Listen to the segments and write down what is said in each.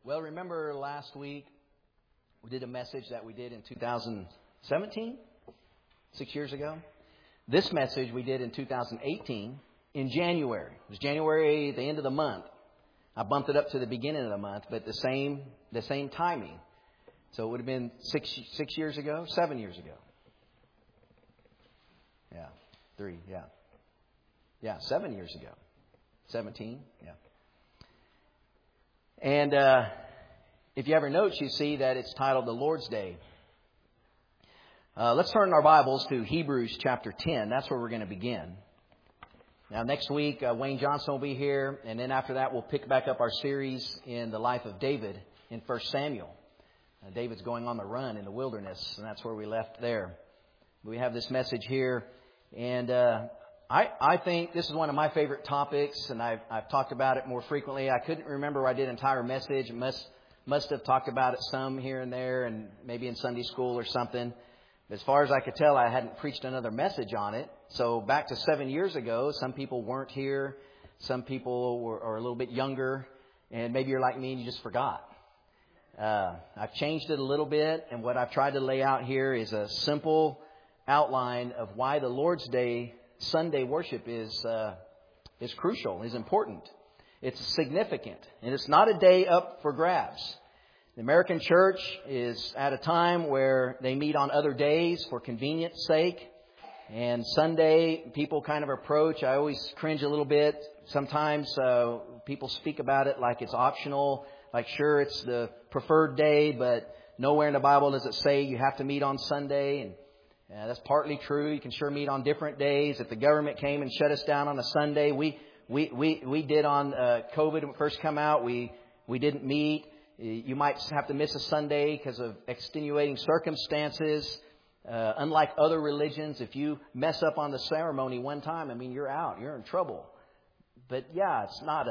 Well, remember last week we did a message that we did in 2017, 6 years ago. This message we did in 2018 in January. It was January, the end of the month. I bumped it up to the beginning of the month, but the same timing. So it would have been six years ago, 7 years ago. Yeah, 7 years ago. 17, yeah. And if you have your notes, you see that it's titled The Lord's Day. Let's turn our Bibles to Hebrews chapter 10. That's where we're going to begin. Now, next week, Wayne Johnson will be here. And then after that, we'll pick back up our series in the life of David in 1 Samuel. David's going on the run in the wilderness, and that's where we left there. We have this message here. And I think this is one of my favorite topics, and I've talked about it more frequently. I couldn't remember I did an entire message. Must have talked about it some here and there, and maybe in Sunday school or something. As far as I could tell, I hadn't preached another message on it. So back to 7 years ago, some people weren't here. Some people are a little bit younger, and maybe you're like me and you just forgot. I've changed it a little bit, and what I've tried to lay out here is a simple outline of why the Lord's Day Sunday worship is crucial, is important. It's significant, and it's not a day up for grabs. The American church is at a time where they meet on other days for convenience sake. And Sunday, people kind of approach. I always cringe a little bit. Sometimes people speak about it like it's optional. Like, sure, it's the preferred day, but nowhere in the Bible does it say you have to meet on Sunday. And that's partly true. You can sure meet on different days. If the government came and shut us down on a Sunday, we did on COVID when it first come out. We didn't meet. You might have to miss a Sunday because of extenuating circumstances. Unlike other religions, if you mess up on the ceremony one time, I mean, you're out. You're in trouble. But yeah, it's not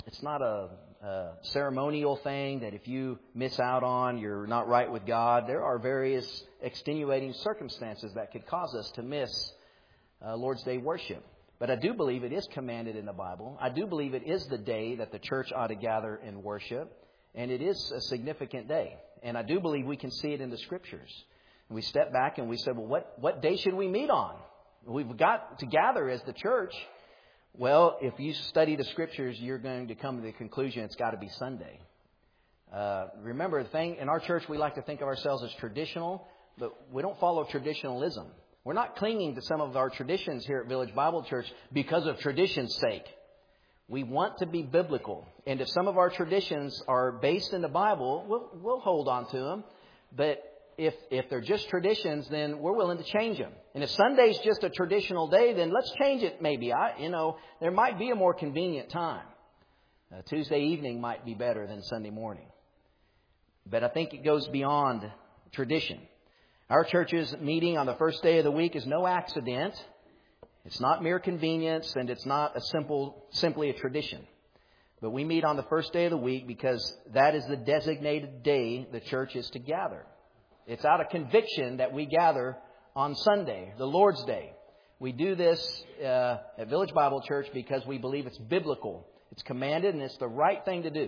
a ceremonial thing that if you miss out on, you're not right with God. There are various extenuating circumstances that could cause us to miss Lord's Day worship. But I do believe it is commanded in the Bible. I do believe it is the day that the church ought to gather and worship. And it is a significant day. And I do believe we can see it in the Scriptures. And we step back and we said, well, what day should we meet on? We've got to gather as the church. Well, if you study the Scriptures, you're going to come to the conclusion it's got to be Sunday. Remember, the thing in our church, we like to think of ourselves as traditional, but we don't follow traditionalism. We're not clinging to some of our traditions here at Village Bible Church because of tradition's sake. We want to be biblical. And if some of our traditions are based in the Bible, we'll hold on to them. But if they're just traditions, then we're willing to change them. And if Sunday's just a traditional day, then let's change it maybe. There might be a more convenient time. Tuesday evening might be better than Sunday morning. But I think it goes beyond tradition. Our church's meeting on the first day of the week is no accident. It's not mere convenience, and it's not simply a tradition. But we meet on the first day of the week because that is the designated day the church is to gather. It's out of conviction that we gather on Sunday, the Lord's Day. We do this at Village Bible Church because we believe it's biblical. It's commanded, and it's the right thing to do.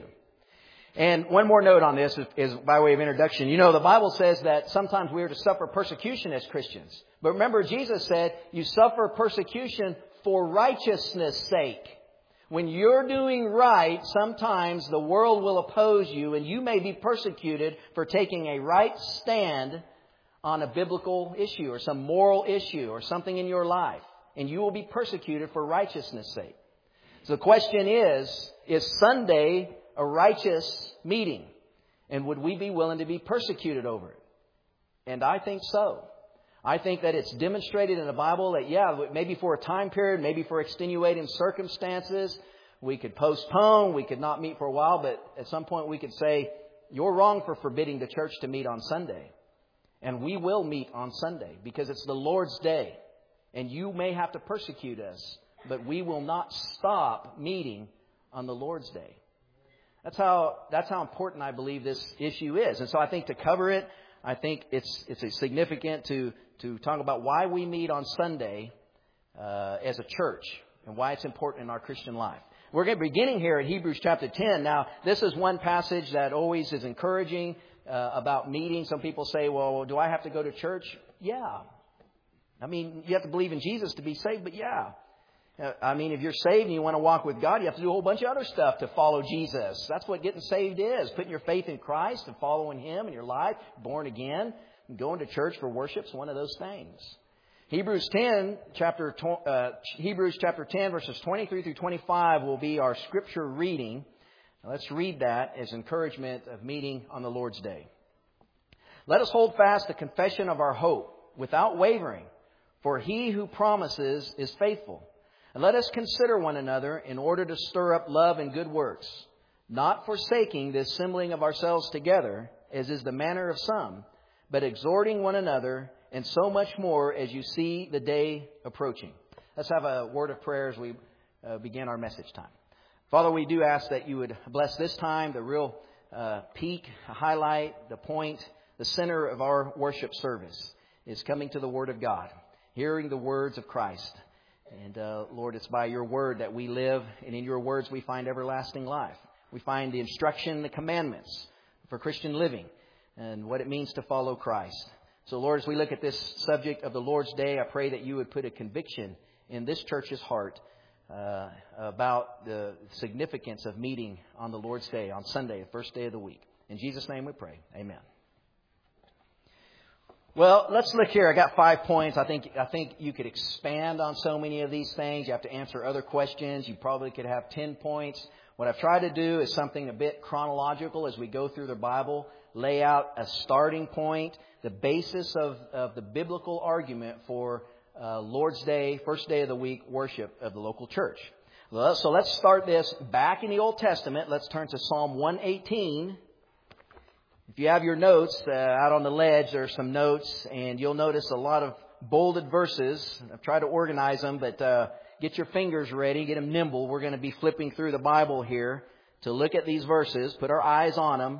And one more note on this is by way of introduction. You know, the Bible says that sometimes we are to suffer persecution as Christians. But remember, Jesus said, you suffer persecution for righteousness' sake. When you're doing right, sometimes the world will oppose you, and you may be persecuted for taking a right stand on a biblical issue or some moral issue or something in your life. And you will be persecuted for righteousness' sake. So the question is Sunday a righteous meeting? And would we be willing to be persecuted over it? And I think so. I think that it's demonstrated in the Bible that, maybe for a time period, maybe for extenuating circumstances, we could postpone, we could not meet for a while, but at some point we could say, you're wrong for forbidding the church to meet on Sunday. And we will meet on Sunday because it's the Lord's Day. And you may have to persecute us, but we will not stop meeting on the Lord's Day. That's how important I believe this issue is. And so I think to cover it, I think it's significant to talk about why we meet on Sunday as a church and why it's important in our Christian life. We're going to be beginning here at Hebrews chapter 10. Now, this is one passage that always is encouraging about meeting. Some people say, well, do I have to go to church? Yeah. I mean, you have to believe in Jesus to be saved, but yeah. I mean, if you're saved and you want to walk with God, you have to do a whole bunch of other stuff to follow Jesus. That's what getting saved is, putting your faith in Christ and following Him in your life, born again. Going to church for worship is one of those things. Hebrews chapter 10, verses 23 through 25 will be our scripture reading. Now, let's read that as encouragement of meeting on the Lord's Day. Let us hold fast the confession of our hope without wavering, for He who promises is faithful. And let us consider one another in order to stir up love and good works, not forsaking the assembling of ourselves together, as is the manner of some, but exhorting one another, and so much more as you see the day approaching. Let's have a word of prayer as we begin our message time. Father, we do ask that you would bless this time, the real peak, highlight, the point, the center of our worship service is coming to the Word of God, hearing the words of Christ. And Lord, it's by your word that we live, and in your words we find everlasting life. We find the instruction, the commandments for Christian living, and what it means to follow Christ. So, Lord, as we look at this subject of the Lord's Day, I pray that you would put a conviction in this church's heart about the significance of meeting on the Lord's Day, on Sunday, the first day of the week. In Jesus' name we pray. Amen. Well, let's look here. I got 5 points. I think you could expand on so many of these things. You have to answer other questions. You probably could have 10 points. What I've tried to do is something a bit chronological as we go through the Bible, lay out a starting point, the basis of the biblical argument for Lord's Day, first day of the week worship of the local church. So let's start this back in the Old Testament. Let's turn to Psalm 118. If you have your notes out on the ledge, there are some notes, and you'll notice a lot of bolded verses. I've tried to organize them, but get your fingers ready, get them nimble. We're going to be flipping through the Bible here to look at these verses, put our eyes on them.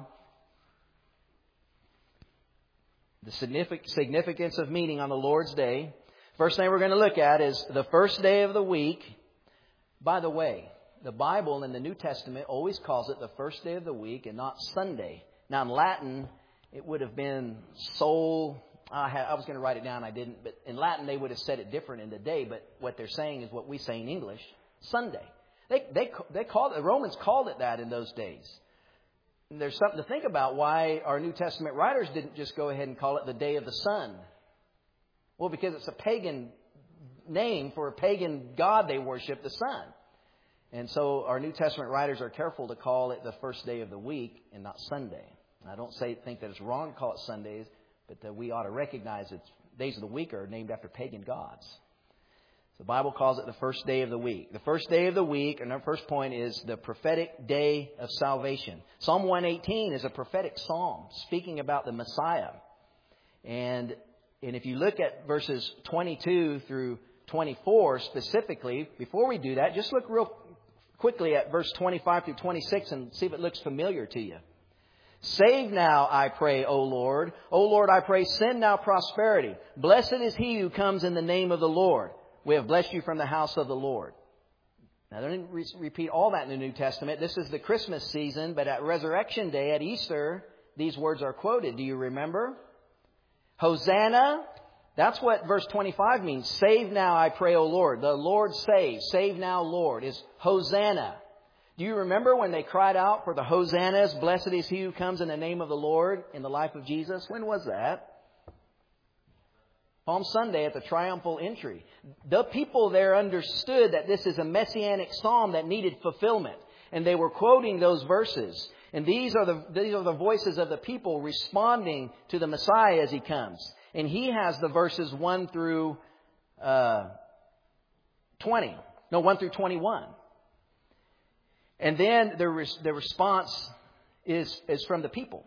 The significance of meeting on the Lord's Day. First thing we're going to look at is the first day of the week. By the way, the Bible in the New Testament always calls it the first day of the week and not Sunday. Now, in Latin, it would have been sol. I was going to write it down, I didn't. But in Latin, they would have said it different in the day. But what they're saying is what we say in English, Sunday. They called it, the Romans called it that in those days. And there's something to think about why our New Testament writers didn't just go ahead and call it the day of the sun. Well, because it's a pagan name for a pagan god they worship, the sun. And so our New Testament writers are careful to call it the first day of the week and not Sunday. I don't think that it's wrong to call it Sundays, but that we ought to recognize that days of the week are named after pagan gods. So the Bible calls it the first day of the week. The first day of the week, and our first point is the prophetic day of salvation. Psalm 118 is a prophetic psalm speaking about the Messiah. And if you look at verses 22 through 24 specifically, before we do that, just look real quickly at verse 25 through 26 and see if it looks familiar to you. Save now, I pray, O Lord. O Lord, I pray, send now prosperity. Blessed is he who comes in the name of the Lord. We have blessed you from the house of the Lord. Now, they didn't repeat all that in the New Testament. This is the Christmas season, but at Resurrection Day, at Easter, these words are quoted. Do you remember? Hosanna. That's what verse 25 means. Save now, I pray, O Lord. The Lord saves. Save now, Lord, is Hosanna. Do you remember when they cried out for the Hosannas? Blessed is he who comes in the name of the Lord in the life of Jesus. When was that? Palm Sunday at the triumphal entry. The people there understood that this is a messianic psalm that needed fulfillment. And they were quoting those verses. And these are the voices of the people responding to the Messiah as he comes. And he has the verses 1 through 1 through 21. And then the response is from the people.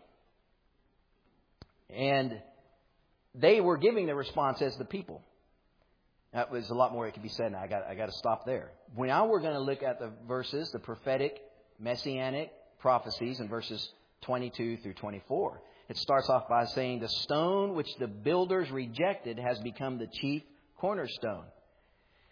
And they were giving the response as the people. That was a lot more that could be said. Now I got to stop there. Now we're going to look at the verses, the prophetic, messianic prophecies in verses 22 through 24. It starts off by saying, the stone which the builders rejected has become the chief cornerstone.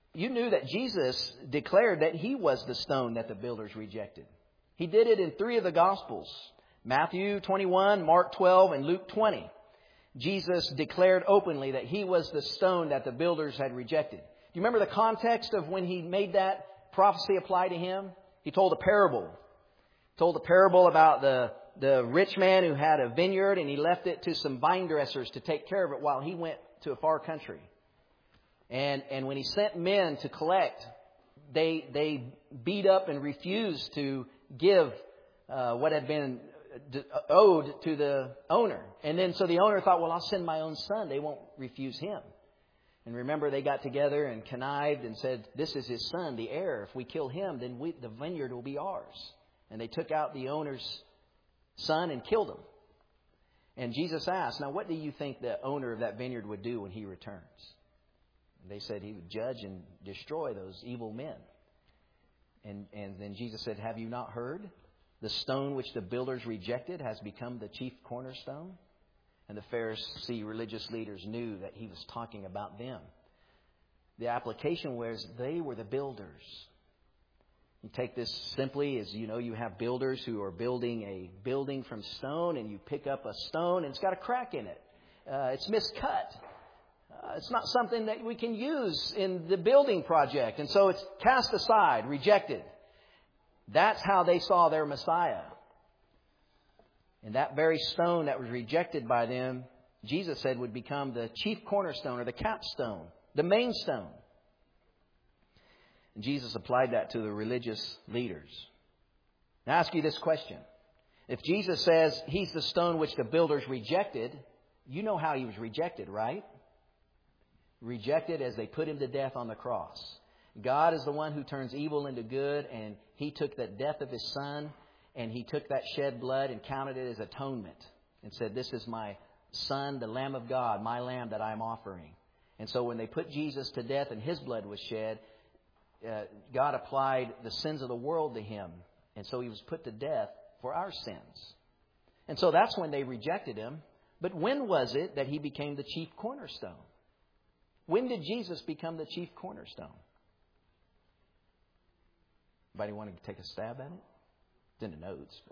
you knew that Jesus declared that He was the stone that the builders rejected. He did it in 3 of the Gospels. Matthew 21, Mark 12, and Luke 20. Jesus declared openly that He was the stone that the builders had rejected. Do you remember the context of when He made that prophecy apply to Him? He told a parable. He told a parable about the rich man who had a vineyard and he left it to some vine dressers to take care of it while he went to a far country. And when He sent men to collect, they beat up and refused to give what had been owed to the owner. And then so the owner thought, well, I'll send my own son. They won't refuse him. And remember, they got together and connived and said, this is his son, the heir. If we kill him, then the vineyard will be ours. And they took out the owner's son and killed him. And Jesus asked, now what do you think the owner of that vineyard would do when he returns? And they said he would judge and destroy those evil men. And then Jesus said, have you not heard? The stone which the builders rejected has become the chief cornerstone. And the Pharisee religious leaders knew that He was talking about them. The application was they were the builders. You take this simply as, you have builders who are building a building from stone, and you pick up a stone and it's got a crack in it. It's miscut. It's not something that we can use in the building project. And so it's cast aside, rejected. That's how they saw their Messiah. And that very stone that was rejected by them, Jesus said would become the chief cornerstone or the capstone, the main stone. And Jesus applied that to the religious leaders. Now I ask you this question. If Jesus says He's the stone which the builders rejected, you know how He was rejected, right? Rejected as they put Him to death on the cross. God is the one who turns evil into good, and He took the death of His Son, and He took that shed blood and counted it as atonement and said, this is my Son, the Lamb of God, my Lamb that I'm offering. And so when they put Jesus to death and His blood was shed, God applied the sins of the world to Him. And so He was put to death for our sins. And so that's when they rejected Him. But when was it that He became the chief cornerstone? When did Jesus become the chief cornerstone? Anybody want to take a stab at it? It's in the notes. But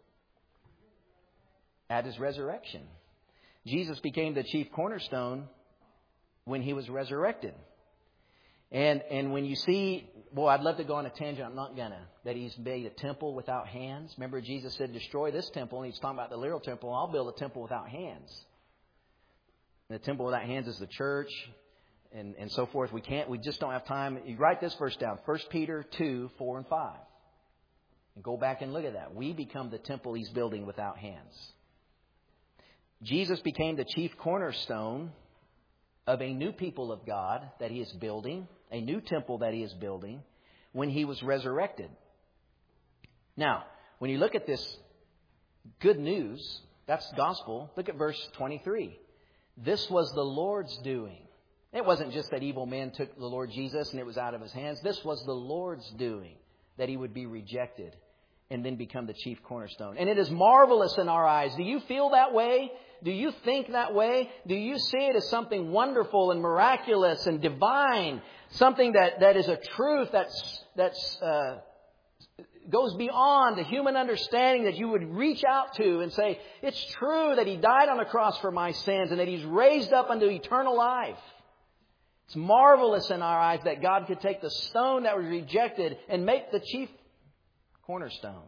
at His resurrection. Jesus became the chief cornerstone when He was resurrected. And when you see, I'd love to go on a tangent. I'm not going to. That He's made a temple without hands. Remember, Jesus said, destroy this temple. And He's talking about the literal temple. I'll build a temple without hands. And the temple without hands is the church and so forth. We just don't have time. You write this verse down. 1 Peter 2, 4 and 5. And go back and look at that. We become the temple He's building without hands. Jesus became the chief cornerstone of a new people of God that He is building, a new temple that He is building when He was resurrected. Now, when you look at this good news, that's gospel. Look at verse 23. This was the Lord's doing. It wasn't just that evil men took the Lord Jesus and it was out of His hands. This was the Lord's doing, that He would be rejected and then become the chief cornerstone. And it is marvelous in our eyes. Do you feel that way? Do you think that way? Do you see it as something wonderful and miraculous and divine? Something that is a truth that's goes beyond the human understanding, that you would reach out to and say, it's true that He died on the cross for my sins and that He's raised up unto eternal life. It's marvelous in our eyes that God could take the stone that was rejected and make the chief cornerstone.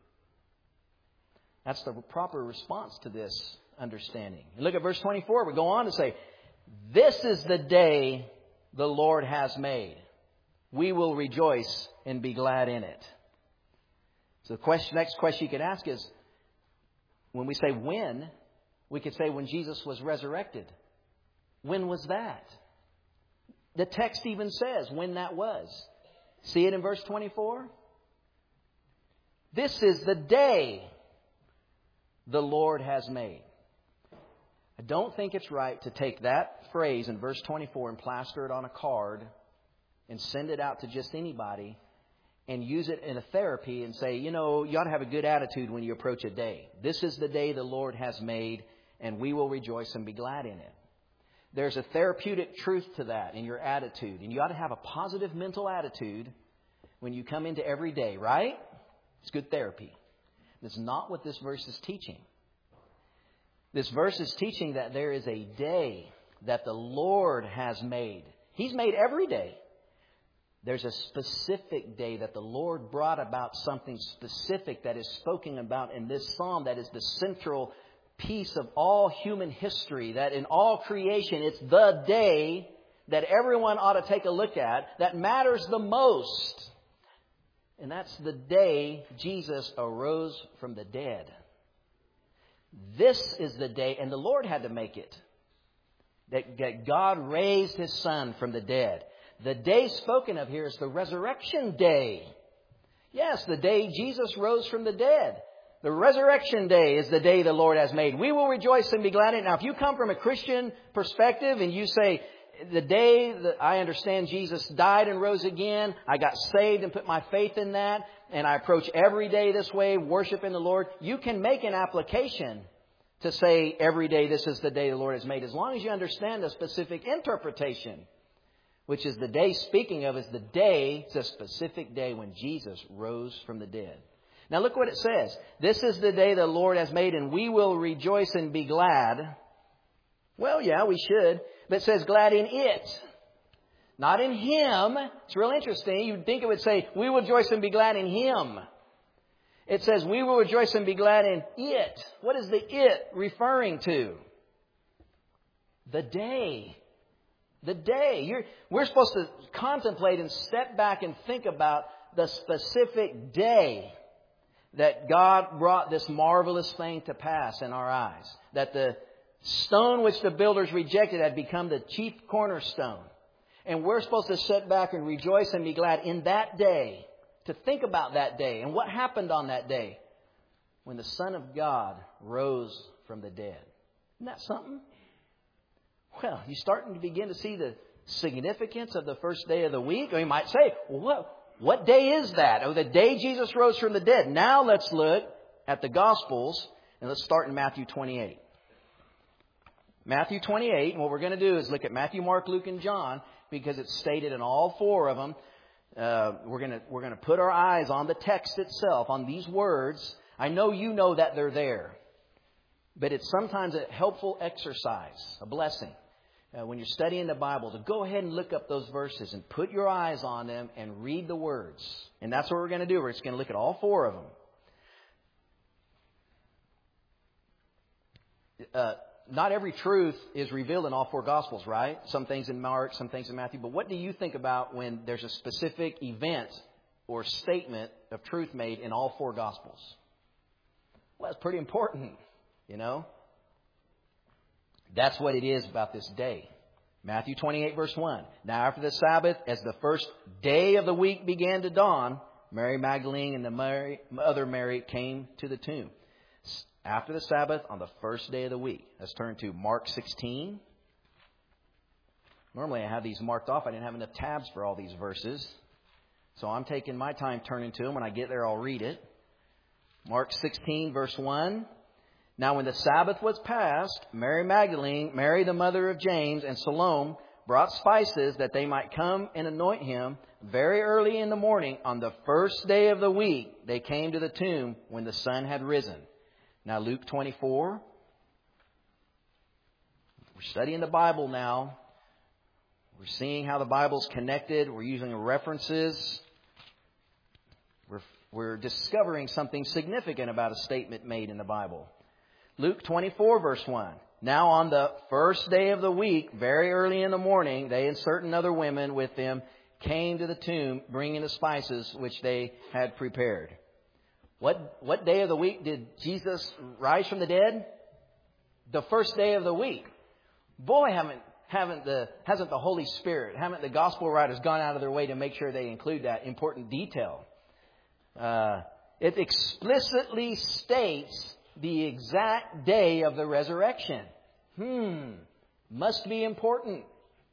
That's the proper response to this understanding. And look at verse 24. We go on to say, this is the day the Lord has made. We will rejoice and be glad in it. So the next question you could ask is, when we say when, we could say when Jesus was resurrected. When was that? The text even says when that was. See it in verse 24? This is the day the Lord has made. I don't think it's right to take that phrase in verse 24 and plaster it on a card and send it out to just anybody and use it in a therapy and say, you ought to have a good attitude when you approach a day. This is the day the Lord has made, and we will rejoice and be glad in it. there's a therapeutic truth to that in your attitude. And you ought to have a positive mental attitude when you come into every day, right? It's good therapy. That's not what this verse is teaching. This verse is teaching that there is a day that the Lord has made. He's made every day. There's a specific day that the Lord brought about something specific that is spoken about in this psalm that is the central piece of all human history, that in all creation it's the day that everyone ought to take a look at that matters the most. And that's the day Jesus arose from the dead. This is the day, and the Lord had to make it, that God raised His Son from the dead. The day spoken of here is the resurrection day. Yes, the day Jesus rose from the dead. The resurrection day is the day the Lord has made. We will rejoice and be glad in it. Now, if you come from a Christian perspective and you say, the day that I understand Jesus died and rose again, I got saved and put my faith in that, and I approach every day this way, worshiping the Lord, you can make an application to say every day this is the day the Lord has made, as long as you understand the specific interpretation, which is the day speaking of is the day, it's a specific day when Jesus rose from the dead. Now look what it says. This is the day the Lord has made, and we will rejoice and be glad. Well, yeah, we should. But it says glad in it. Not in Him. It's real interesting. You'd think it would say, we will rejoice and be glad in Him. It says, we will rejoice and be glad in it. What is the it referring to? The day. The day. We're supposed to contemplate and step back and think about the specific day that God brought this marvelous thing to pass in our eyes. That the stone which the builders rejected had become the chief cornerstone. And we're supposed to sit back and rejoice and be glad in that day. To think about that day and what happened on that day when the Son of God rose from the dead. Isn't that something? Well, you're starting to begin to see the significance of the first day of the week. Or you might say, well, what day is that? Oh, the day Jesus rose from the dead. Now let's look at the Gospels, and let's start in Matthew 28. Matthew 28, and what we're going to do is look at Matthew, Mark, Luke, and John, because it's stated in all four of them. We're going to put our eyes on the text itself, on these words. I know you know that they're there, but it's sometimes a helpful exercise, a blessing. When you're studying the Bible, to go ahead and look up those verses and put your eyes on them and read the words. And that's what we're going to do. We're just going to look at all four of them. Not every truth is revealed in all four Gospels, right? Some things in Mark, some things in Matthew. But what do you think about when there's a specific event or statement of truth made in all four Gospels? Well, it's pretty important, you know. That's what it is about this day. Matthew 28, verse 1. Now after the Sabbath, as the first day of the week began to dawn, Mary Magdalene and the other Mary came to the tomb. After the Sabbath, on the first day of the week. Let's turn to Mark 16. Normally I have these marked off. I didn't have enough tabs for all these verses. So I'm taking my time turning to them. When I get there, I'll read it. Mark 16, verse 1. Now when the Sabbath was past, Mary Magdalene, Mary the mother of James, and Salome brought spices that they might come and anoint Him. Very early in the morning, on the first day of the week, they came to the tomb when the sun had risen. Now Luke 24. We're studying the Bible now. We're seeing how the Bible's connected. We're using references. We're discovering something significant about a statement made in the Bible. Luke 24, verse 1. Now on the first day of the week, very early in the morning, they and certain other women with them came to the tomb, bringing the spices which they had prepared. What day of the week did Jesus rise from the dead? The first day of the week. Boy, hasn't the Holy Spirit, haven't the gospel writers gone out of their way to make sure they include that important detail? It explicitly states the exact day of the resurrection. Must be important.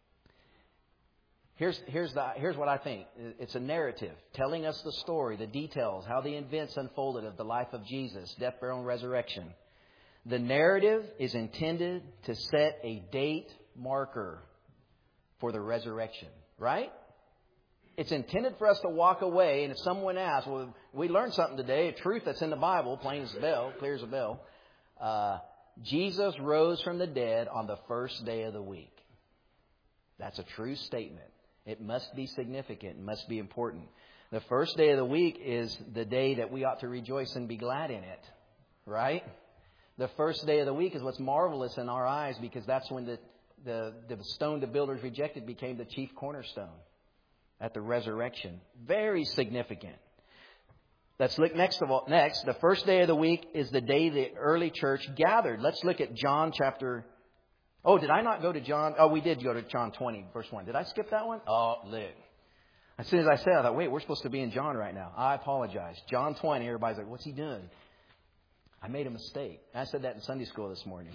Here's what I think. It's a narrative telling us the story, the details, how the events unfolded of the life of Jesus, death, burial, and resurrection. The narrative is intended to set a date marker for the resurrection, right? It's intended for us to walk away, and if someone asks, well, we learned something today, a truth that's in the Bible, plain as a bell, clear as a bell. Jesus rose from the dead on the first day of the week. That's a true statement. It must be significant. It must be important. The first day of the week is the day that we ought to rejoice and be glad in it, right? The first day of the week is what's marvelous in our eyes because that's when the stone the builders rejected became the chief cornerstone at the resurrection. Very significant. Let's look next. The first day of the week is the day the early church gathered. Let's look at John chapter... Oh, did I not go to John? Oh, we did go to John 20, verse 1. Did I skip that one? Oh, look. As soon as I said, I thought, wait, we're supposed to be in John right now. I apologize. John 20, everybody's like, what's he doing? I made a mistake. I said that in Sunday school this morning.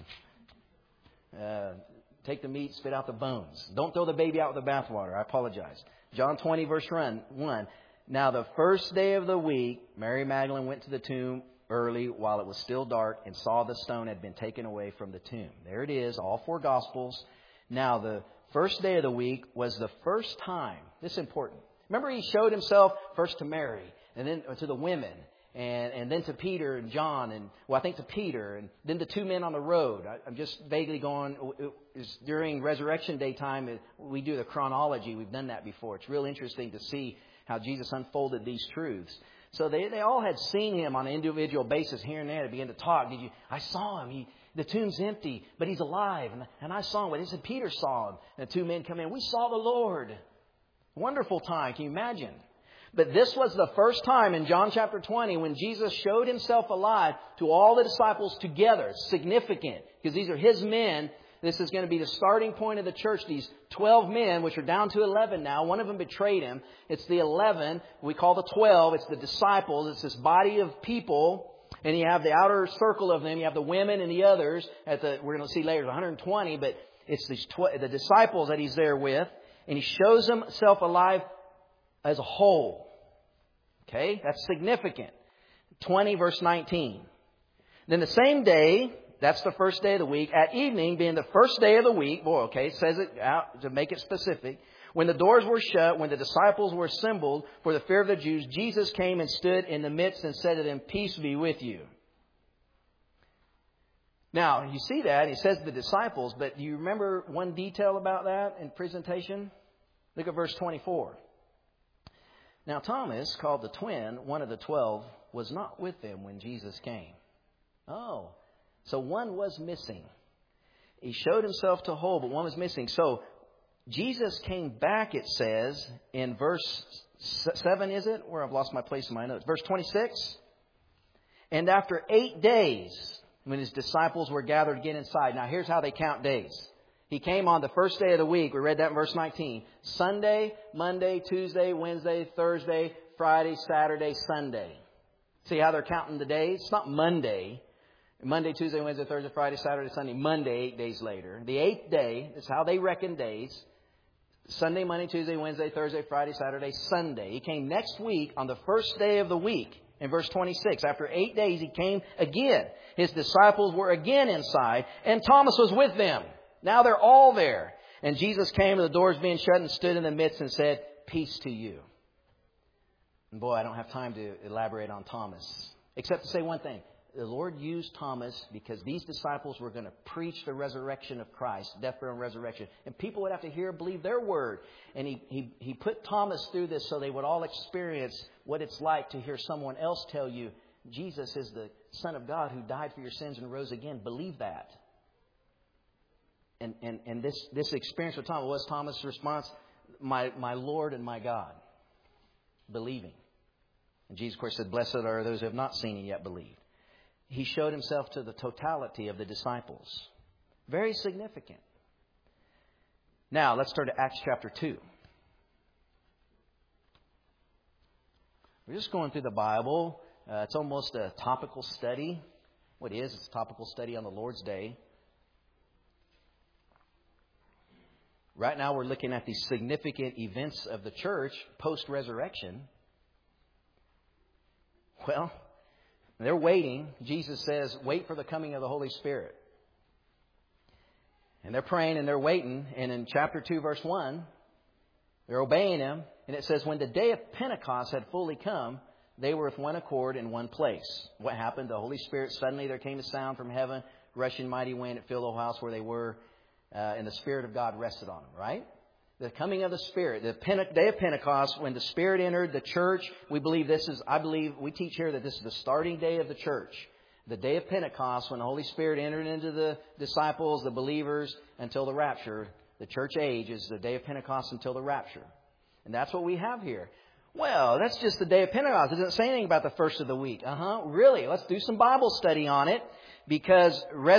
Take the meat, spit out the bones. Don't throw the baby out with the bathwater. I apologize. John 20, verse 1. Now, the first day of the week, Mary Magdalene went to the tomb early while it was still dark and saw the stone had been taken away from the tomb. There it is, all four Gospels. Now, the first day of the week was the first time. This is important. Remember, he showed himself first to Mary and then to the women and then to Peter and John and, well, I think to Peter and then the two men on the road. I'm just vaguely going, during Resurrection Day time, we do the chronology. We've done that before. It's real interesting to see how Jesus unfolded these truths. So they all had seen him on an individual basis here and there. They began to talk. I saw him. The tomb's empty, but he's alive. And I saw him. But they said Peter saw him. And the two men come in. We saw the Lord. Wonderful time. Can you imagine? But this was the first time in John chapter 20 when Jesus showed himself alive to all the disciples together. Significant. Because these are his men. This is going to be the starting point of the church. These 12 men, which are down to 11 now. One of them betrayed him. It's the 11. We call the 12. It's the disciples. It's this body of people. And you have the outer circle of them. You have the women and the others. We're going to see later, 120. But it's the disciples that he's there with. And he shows himself alive as a whole. Okay? That's significant. 20 verse 19. Then the same day... That's the first day of the week. At evening, being the first day of the week, it says it out to make it specific. When the doors were shut, when the disciples were assembled for the fear of the Jews, Jesus came and stood in the midst and said to them, "Peace be with you." Now, you see that. He says the disciples, but do you remember one detail about that in presentation? Look at verse 24. Now, Thomas, called the twin, one of the 12, was not with them when Jesus came. Oh. So one was missing. He showed himself to whole, but one was missing. So Jesus came back, it says, in verse 7, is it? Where I've lost my place in my notes. Verse 26. And after 8 days, when his disciples were gathered again inside. Now here's how they count days. He came on the first day of the week. We read that in verse 19. Sunday, Monday, Tuesday, Wednesday, Thursday, Friday, Saturday, Sunday. See how they're counting the days? It's not Monday. Monday, Tuesday, Wednesday, Thursday, Friday, Saturday, Sunday, Monday, 8 days later. The 8th day is how they reckon days. Sunday, Monday, Tuesday, Wednesday, Thursday, Friday, Saturday, Sunday. He came next week on the first day of the week in verse 26. After 8 days, he came again. His disciples were again inside, and Thomas was with them. Now they're all there. And Jesus came, and the doors being shut, and stood in the midst and said, "Peace to you." And boy, I don't have time to elaborate on Thomas, except to say one thing. The Lord used Thomas because these disciples were going to preach the resurrection of Christ, death, burial, and resurrection. And people would have to hear, believe their word. And he put Thomas through this so they would all experience what it's like to hear someone else tell you, Jesus is the Son of God who died for your sins and rose again. Believe that. And this experience with Thomas, what was Thomas' response? My Lord and my God. Believing. And Jesus, of course, said, "Blessed are those who have not seen and yet believed." He showed himself to the totality of the disciples. Very significant. Now, let's turn to Acts chapter 2. We're just going through the Bible. It's almost a topical study. What it is, it's a topical study on the Lord's Day. Right now, we're looking at the significant events of the church post-resurrection. Well, they're waiting. Jesus says, wait for the coming of the Holy Spirit. And they're praying and they're waiting. And in chapter 2, verse 1, they're obeying Him. And it says, when the day of Pentecost had fully come, they were with one accord in one place. What happened? The Holy Spirit, suddenly there came a sound from heaven, rushing mighty wind. It filled the whole house where they were. And the Spirit of God rested on them, right? The coming of the Spirit, the day of Pentecost, when the Spirit entered the church, we teach here that this is the starting day of the church. The day of Pentecost, when the Holy Spirit entered into the disciples, the believers, until the rapture. The church age is the day of Pentecost until the rapture. And that's what we have here. Well, that's just the day of Pentecost. It doesn't say anything about the first of the week. Really? Let's do some Bible study on it. Because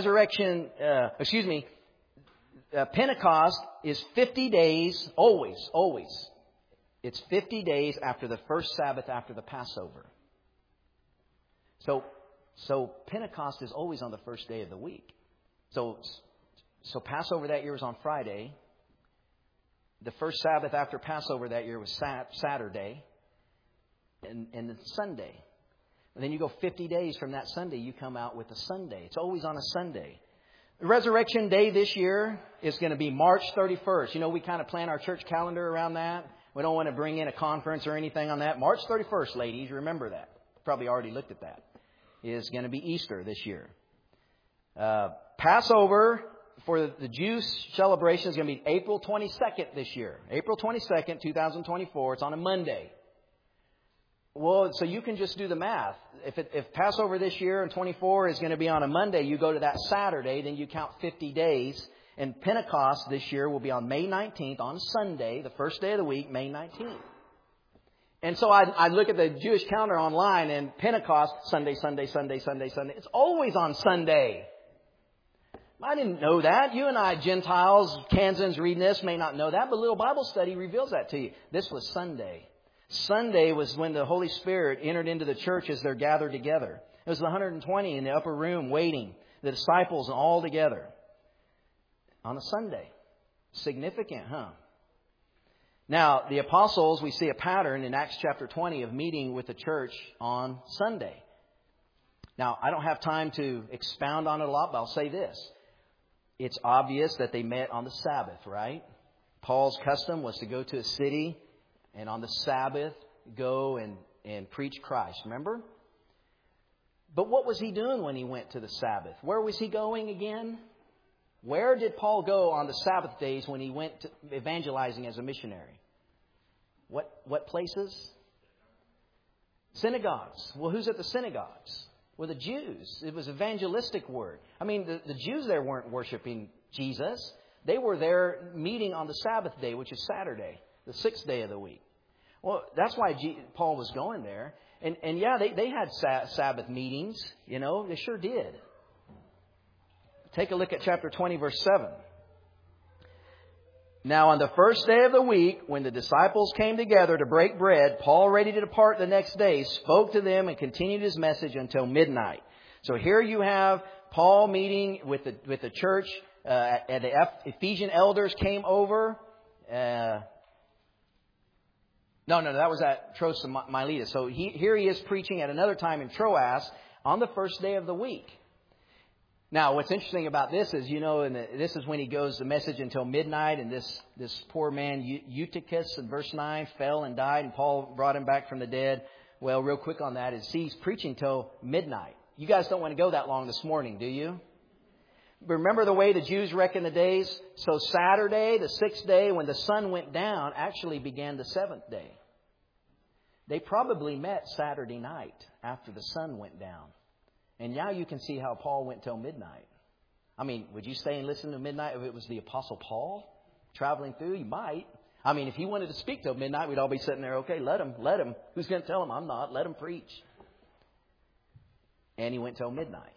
Pentecost is 50 days, always. It's 50 days after the first Sabbath after the Passover. So Pentecost is always on the first day of the week. So Passover that year was on Friday. The first Sabbath after Passover that year was Saturday and then Sunday. And then you go 50 days from that Sunday, you come out with a Sunday. It's always on a Sunday. The Resurrection Day this year is going to be March 31st. You know, we kind of plan our church calendar around that. We don't want to bring in a conference or anything on that. March 31st, ladies, remember that. Probably already looked at that. Is going to be Easter this year. Passover for the Jews celebration is going to be April 22nd this year. April 22nd, 2024. It's on a Monday. Well, so you can just do the math. If Passover this year in 24 is going to be on a Monday, you go to that Saturday, then you count 50 days. And Pentecost this year will be on May 19th, on Sunday, the first day of the week, May 19th. And so I look at the Jewish calendar online, and Pentecost, Sunday. It's always on Sunday. I didn't know that. You and I, Gentiles, Kansans reading this, may not know that, but a little Bible study reveals that to you. This was Sunday. Sunday was when the Holy Spirit entered into the church as they're gathered together. It was the 120 in the upper room waiting, the disciples all together on a Sunday. Significant, huh? Now, the apostles, we see a pattern in Acts chapter 20 of meeting with the church on Sunday. Now, I don't have time to expound on it a lot, but I'll say this. It's obvious that they met on the Sabbath, right? Paul's custom was to go to a city and on the Sabbath go and preach Christ, remember? But what was he doing when he went to the Sabbath? Where was he going again? Where did Paul go on the Sabbath days when he went to evangelizing as a missionary? What places? Synagogues. Well, who's at the synagogues? Well, the Jews. It was evangelistic word. I mean, the Jews there weren't worshiping Jesus. They were there meeting on the Sabbath day, which is Saturday, the sixth day of the week. Well, that's why Paul was going there. And yeah, they had Sabbath meetings. You know, they sure did. Take a look at chapter 20, verse 7. Now, on the first day of the week, when the disciples came together to break bread, Paul, ready to depart the next day, spoke to them and continued his message until midnight. So here you have Paul meeting with the church. And the Ephesian elders came over. No, that was at Troas of Miletus. So here he is preaching at another time in Troas on the first day of the week. Now, what's interesting about this is, you know, this is when he goes the message until midnight, and this poor man, Eutychus, in verse 9, fell and died, and Paul brought him back from the dead. Well, real quick on that is he's preaching till midnight. You guys don't want to go that long this morning, do you? Remember the way the Jews reckon the days? So Saturday, the sixth day, when the sun went down, actually began the seventh day. They probably met Saturday night after the sun went down. And now you can see how Paul went till midnight. I mean, would you stay and listen to midnight if it was the Apostle Paul traveling through? You might. I mean, if he wanted to speak till midnight, we'd all be sitting there, okay, let him. Who's going to tell him? I'm not. Let him preach. And he went till midnight.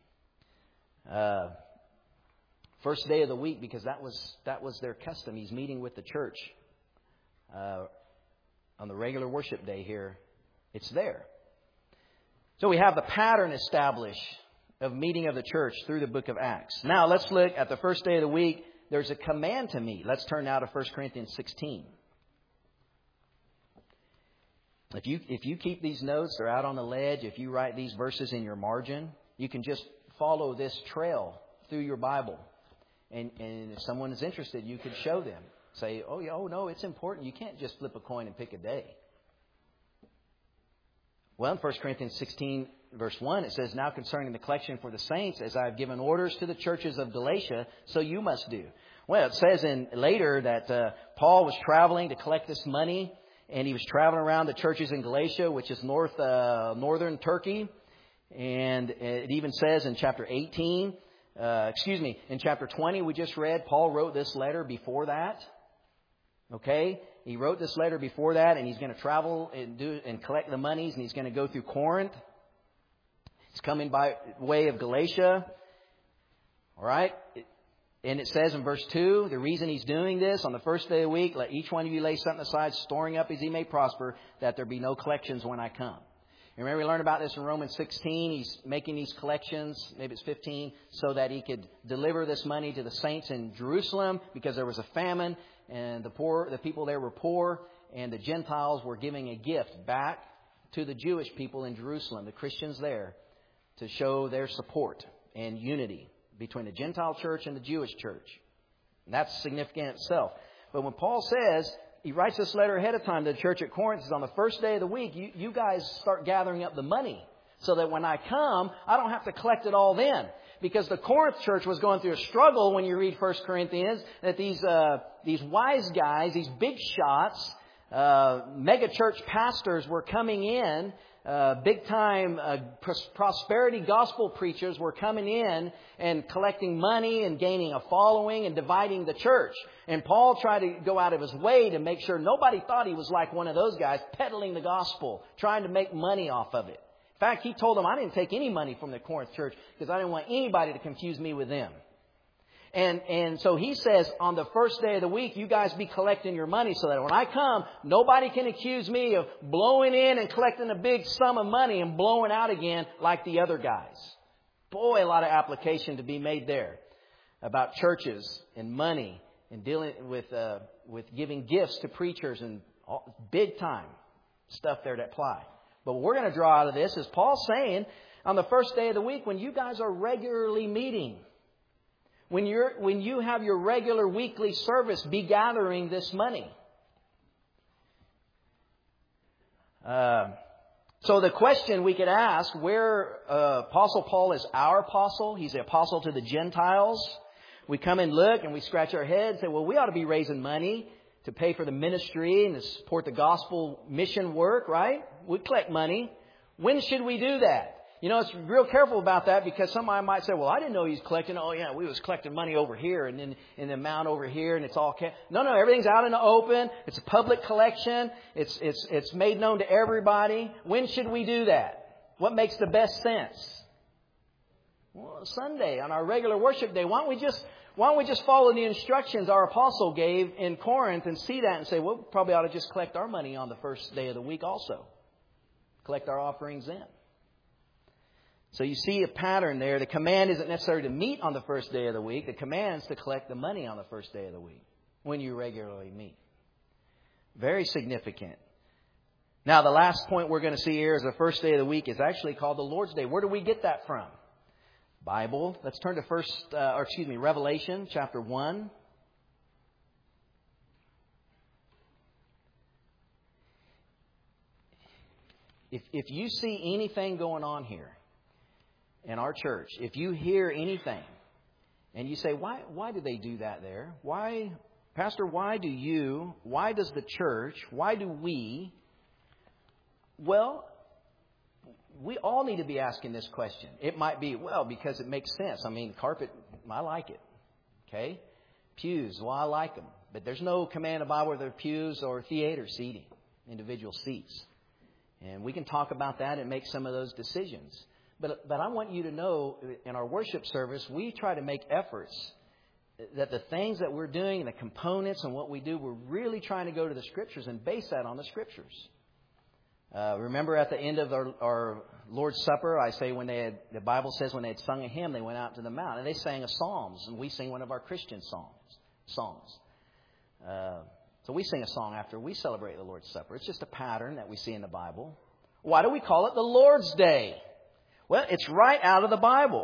First day of the week, because that was their custom. He's meeting with the church on the regular worship day here. It's there. So we have the pattern established of meeting of the church through the book of Acts. Now let's look at the first day of the week. There's a command to meet. Let's turn now to 1 Corinthians 16. If you keep these notes, they're out on the ledge. If you write these verses in your margin, you can just follow this trail through your Bible. And if someone is interested, you could show them. Say, oh, yeah, oh, no, it's important. You can't just flip a coin and pick a day. Well, in 1 Corinthians 16, verse 1, it says, now concerning the collection for the saints, as I have given orders to the churches of Galatia, so you must do. Well, it says later that Paul was traveling to collect this money, and he was traveling around the churches in Galatia, which is northern Turkey. And it even says in chapter 18, in chapter 20 we just read, Paul wrote this letter before that. Okay? He wrote this letter before that, and he's going to travel and collect the monies, and he's going to go through Corinth. He's coming by way of Galatia. All right? And it says in verse 2, the reason he's doing this, on the first day of the week, let each one of you lay something aside, storing up as he may prosper, that there be no collections when I come. And remember, we learned about this in Romans 16. He's making these collections, maybe it's 15, so that he could deliver this money to the saints in Jerusalem because there was a famine. And the people there were poor, and the Gentiles were giving a gift back to the Jewish people in Jerusalem, the Christians there, to show their support and unity between the Gentile church and the Jewish church. And that's significant in itself. But when Paul says, he writes this letter ahead of time to the church at Corinth, says, on the first day of the week, you guys start gathering up the money so that when I come, I don't have to collect it all then. Because the Corinth church was going through a struggle when you read 1 Corinthians, that these wise guys, these big shots, mega church pastors were coming in, big time prosperity gospel preachers were coming in and collecting money and gaining a following and dividing the church. And Paul tried to go out of his way to make sure nobody thought he was like one of those guys peddling the gospel, trying to make money off of it. In fact, he told them, I didn't take any money from the Corinth church because I didn't want anybody to confuse me with them. And so he says, on the first day of the week, you guys be collecting your money so that when I come, nobody can accuse me of blowing in and collecting a big sum of money and blowing out again like the other guys. Boy, a lot of application to be made there about churches and money and dealing with giving gifts to preachers and big time stuff there that apply. But what we're going to draw out of this is Paul saying on the first day of the week, when you guys are regularly meeting, when you have your regular weekly service, be gathering this money. So the question we could ask, where Apostle Paul is our apostle, he's the apostle to the Gentiles. We come and look and we scratch our heads and say, well, we ought to be raising money to pay for the ministry and to support the gospel mission work, right? We collect money. When should we do that? You know, it's real careful about that because somebody might say, well, I didn't know he was collecting. Oh, yeah, we was collecting money over here and then in the amount over here and it's all No, everything's out in the open. It's a public collection. It's made known to everybody. When should we do that? What makes the best sense? Well, Sunday on our regular worship day. Why don't we just follow the instructions our apostle gave in Corinth and see that and say, well, we probably ought to just collect our money on the first day of the week also. Collect our offerings then. So you see a pattern there. The command isn't necessarily to meet on the first day of the week. The command is to collect the money on the first day of the week when you regularly meet. Very significant. Now, the last point we're going to see here is the first day of the week is actually called the Lord's Day. Where do we get that from? Bible. Let's turn to Revelation chapter 1. If you see anything going on here in our church, if you hear anything and you say, why do they do that there? Why, Pastor, why does the church, why do we? Well, we all need to be asking this question. It might be, well, because it makes sense. I mean, carpet, I like it. Okay? Pews, well, I like them. But there's no command in the Bible whether pews or theater seating, individual seats. And we can talk about that and make some of those decisions. But I want you to know, in our worship service, we try to make efforts that the things that we're doing, the components and what we do, we're really trying to go to the Scriptures and base that on the Scriptures. Remember at the end of our Lord's Supper, I say the Bible says when they had sung a hymn, they went out to the mount and they sang a psalms, and we sing one of our Christian songs. So we sing a song after we celebrate the Lord's Supper. It's just a pattern that we see in the Bible. Why do we call it the Lord's Day? Well, it's right out of the Bible.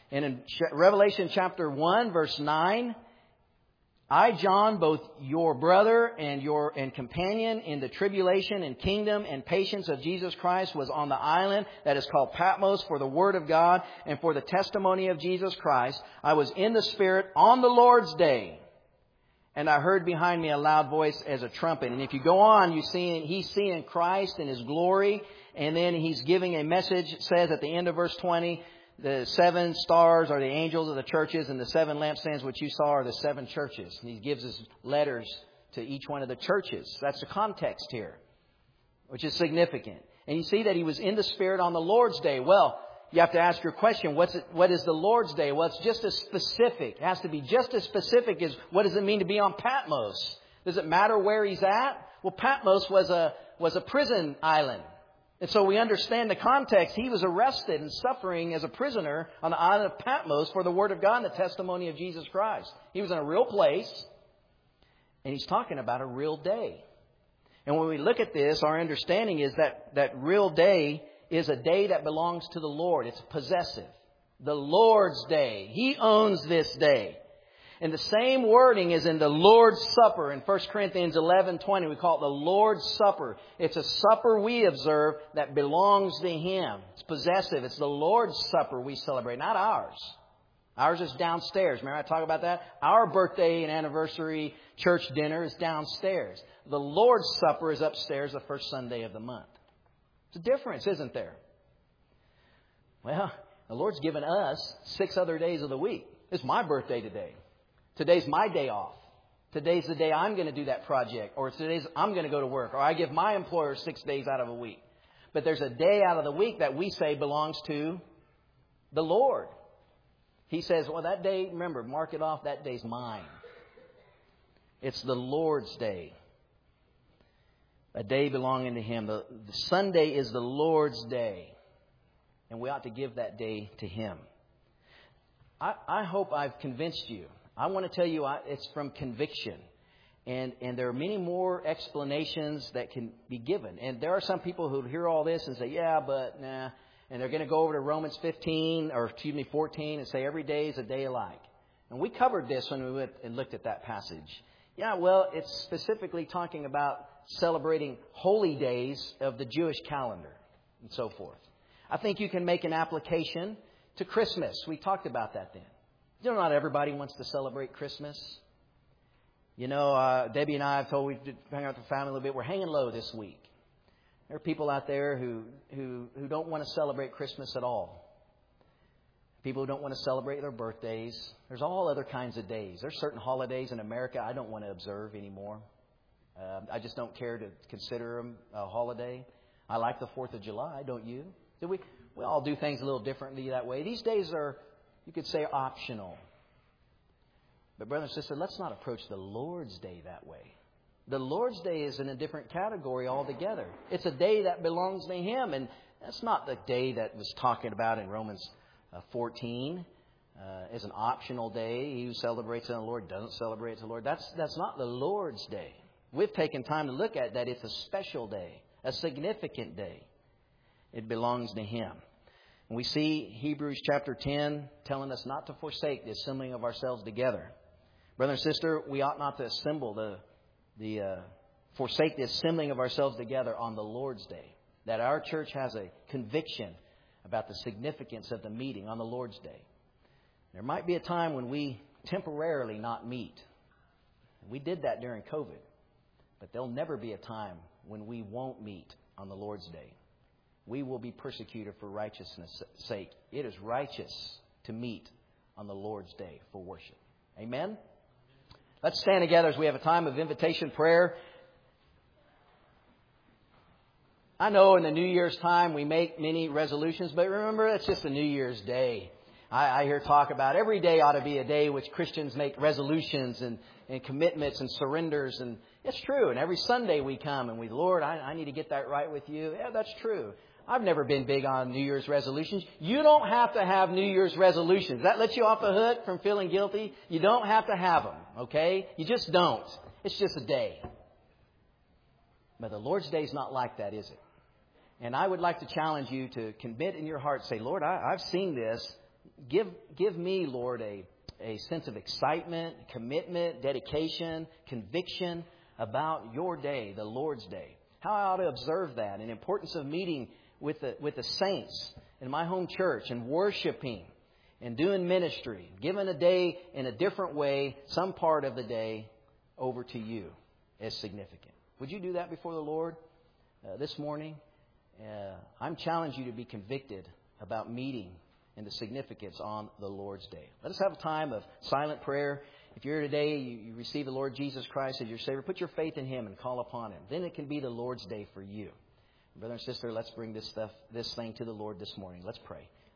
And in Revelation chapter 1, verse 9, I, John, both your brother and companion in the tribulation and kingdom and patience of Jesus Christ, was on the island that is called Patmos for the word of God and for the testimony of Jesus Christ. I was in the Spirit on the Lord's day, and I heard behind me a loud voice as a trumpet. And if you go on, he's seeing Christ in His glory, and then He's giving a message. It says at the end of verse 20, the 7 stars are the angels of the churches, and the 7 lampstands which you saw are the 7 churches. And He gives His letters to each one of the churches. That's the context here, which is significant. And you see that He was in the Spirit on the Lord's day. Well, you have to ask your question, what is the Lord's day? Well, it's just as specific. It has to be just as specific as what does it mean to be on Patmos? Does it matter where He's at? Well, Patmos was a prison island. And so we understand the context. He was arrested and suffering as a prisoner on the island of Patmos for the Word of God and the testimony of Jesus Christ. He was in a real place, and He's talking about a real day. And when we look at this, our understanding is that real day is a day that belongs to the Lord. It's possessive. The Lord's day. He owns this day. And the same wording is in the Lord's Supper in 1 Corinthians 11:20. We call it the Lord's Supper. It's a supper we observe that belongs to Him. It's possessive. It's the Lord's Supper we celebrate, not ours. Ours is downstairs. Remember I talked about that? Our birthday and anniversary church dinner is downstairs. The Lord's Supper is upstairs the first Sunday of the month. It's a difference, isn't there? Well, the Lord's given us 6 other days of the week. It's my birthday today. Today's my day off. Today's the day I'm going to do that project. Or today's I'm going to go to work. Or I give my employer 6 days out of a week. But there's a day out of the week that we say belongs to the Lord. He says, well, that day, remember, mark it off. That day's mine. It's the Lord's day. A day belonging to Him. The Sunday is the Lord's day. And we ought to give that day to Him. I hope I've convinced you. I want to tell you it's from conviction. And there are many more explanations that can be given. And there are some people who hear all this and say, yeah, but nah. And they're going to go over to Romans 14 and say every day is a day alike. And we covered this when we went and looked at that passage. Yeah, well, it's specifically talking about celebrating holy days of the Jewish calendar and so forth. I think you can make an application to Christmas. We talked about that then. You know, not everybody wants to celebrate Christmas. You know, Debbie and I have told we've hung out with the family a little bit. We're hanging low this week. There are people out there who don't want to celebrate Christmas at all. People who don't want to celebrate their birthdays. There's all other kinds of days. There's certain holidays in America I don't want to observe anymore. I just don't care to consider them a holiday. I like the 4th of July, don't you? We all do things a little differently that way. These days are, you could say, optional. But brother and sister, let's not approach the Lord's Day that way. The Lord's Day is in a different category altogether. It's a day that belongs to Him. And that's not the day that was talking about in Romans 14 as an optional day. He who celebrates it on the Lord doesn't celebrate it to the Lord. That's not the Lord's Day. We've taken time to look at that. It's a special day, a significant day. It belongs to Him. And we see Hebrews chapter 10 telling us not to forsake the assembling of ourselves together. Brother and sister, we ought not to forsake the assembling of ourselves together on the Lord's Day. That our church has a conviction about the significance of the meeting on the Lord's Day. There might be a time when we temporarily not meet. We did that during COVID. But there'll never be a time when we won't meet on the Lord's Day. We will be persecuted for righteousness' sake. It is righteous to meet on the Lord's Day for worship. Amen? Let's stand together as we have a time of invitation prayer. I know in the New Year's time we make many resolutions, but remember, it's just a New Year's Day. I hear talk about every day ought to be a day which Christians make resolutions and commitments and surrenders. And it's true. And every Sunday we come and we, Lord, I need to get that right with you. Yeah, that's true. I've never been big on New Year's resolutions. You don't have to have New Year's resolutions. That lets you off the hook from feeling guilty. You don't have to have them, okay? You just don't. It's just a day. But the Lord's Day is not like that, is it? And I would like to challenge you to commit in your heart, say, Lord, I've seen this. give me, Lord, a sense of excitement, commitment, dedication, conviction about your day, the Lord's Day. How I ought to observe that, and the importance of meeting with the saints in my home church and worshiping and doing ministry, giving a day in a different way, some part of the day over to you as significant. Would you do that before the Lord this morning? I'm challenging you to be convicted about meeting and the significance on the Lord's Day. Let us have a time of silent prayer. If you're here today, you receive the Lord Jesus Christ as your Savior, put your faith in Him and call upon Him. Then it can be the Lord's Day for you. Brother and sister, let's bring this thing to the Lord this morning. Let's pray.